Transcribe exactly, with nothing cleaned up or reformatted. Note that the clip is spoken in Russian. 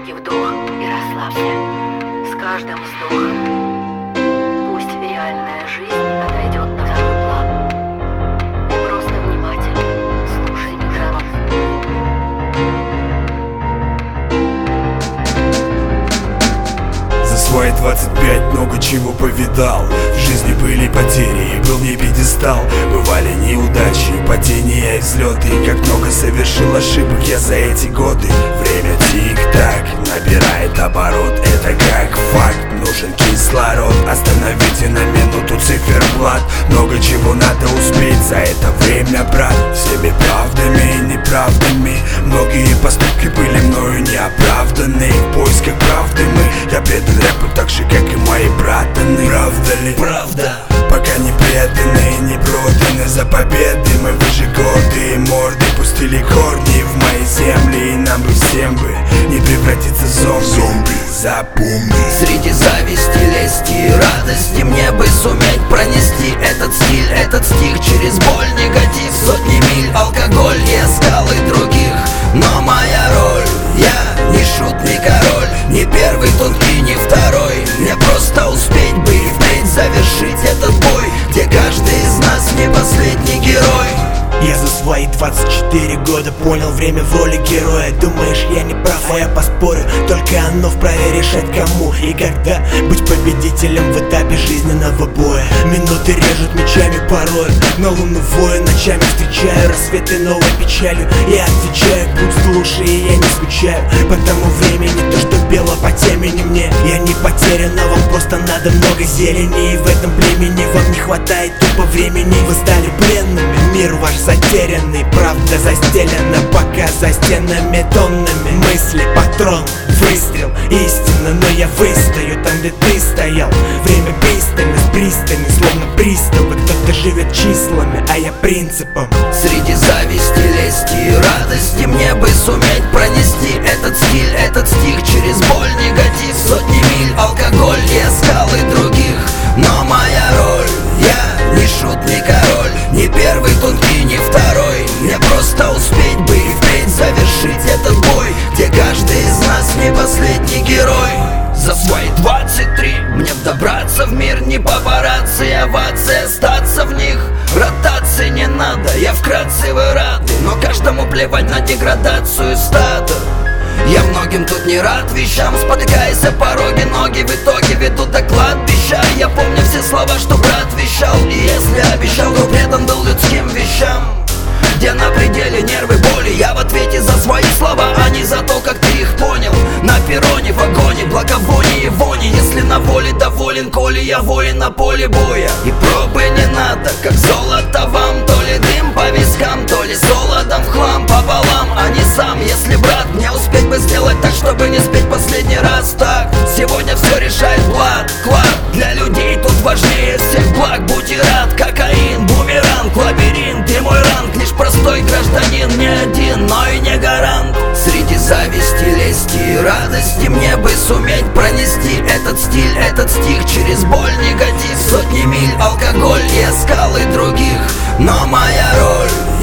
глубокий вдох и расслабься. С каждым вздохом пусть реальная жизнь отойдет на второй план. И просто внимательно слушай меня. За свои двадцать пять много чего повидал. В жизни были потери, был не пьедестал. Бывали неудачи, падения и взлеты. Как много совершил ошибок я за эти годы. Время тик-так набирает оборот. Это как факт, нужен кислород. Остановите на минуту циферблат. Много чего надо успеть за это время, брат. Всеми правдами и неправдами многие поступки были мною неоправданы. В поисках правды мы, я предан рэпу так же, как и мои братаны. Правда ли? Правда. Пока не преданы, не проданы за победы. Мы выше годы, морды пустили корни в мои земли. И нам бы всем бы не превратиться в зомби. Запомни. Среди зависти, лести и радости мне бы суметь пронести этот стиль, этот стих через боль, негатив. Сотни миль, алкоголь и скалы других. Но моя роль, я не шут, не король, не первый тут и не второй. Мне просто успеть бы и впредь завершить этот бой, где каждый из нас не последний герой. Я за свои двадцать четыре года понял время в роли героя. Думаешь, я не прав, а я поспорю. Только оно вправе решать, кому и когда быть победителем в этапе жизненного боя. Минуты режут мечами порой, но луну вою ночами встречаю рассветы новой печалью. Я отвечаю, будь лучше, и я не скучаю. Потому времени то, что бело по темени мне. Я не потерян, но вам просто надо много зелени. И в этом племени вам не хватает тупо времени. Вы стали пленными, мир ваш затерянный. Правда застелена пока за стенами тоннами мысли. Патрон, выстрел, истина. Но я выстою там, где ты стоял. Время пристально, пристально, словно приставы. Кто-то живет числами, а я принципом. Среди зависти, лести и радости мне бы суметь пронести этот стиль, этот стих через боль, негатив. Сотни миль, алкоголь и скалы других. Но моя роль, я не шут, не король, не первый тут и не второй. Мне просто успеть бы и впредь завершить этот бой, где каждый из нас не последний герой. За свои двадцать три мне добраться в мир, не папарацци, овации, остаться в них. Ротации не надо, я вкратце вы рады, но каждому плевать на деградацию стада. Я многим тут не рад вещам, спотыкаясь о пороге, ноги в итоге ведут до кладбища. Я помню все слова, что брат вещал, и если обещал, то предан был людским вещам. Где на пределе нервы боли, я в ответе за свои слова, а не за то, как ты их понял. На перроне, в вагоне, благовоние, вони. Если на воле доволен, коли я воин на поле боя. И пробы не надо, как золото вам. То ли дым по вискам, то ли солодом в хлам пополам, а не сам. Если, брат, мне успеть бы сделать так, чтобы не спеть последний раз так. Сегодня все решает блат, клад. Для людей тут важнее всех благ. Будь и рад, кокаин, бумеранг, лабиринт. Ты мой ранг, лишь простой гражданин, не один, но и не гарант. Среди зависти, лести и радости мне бы суметь пронести этот стиль, этот стих через боль, негатив. Сотни миль, алкоголь и скалы других. Но моя роль,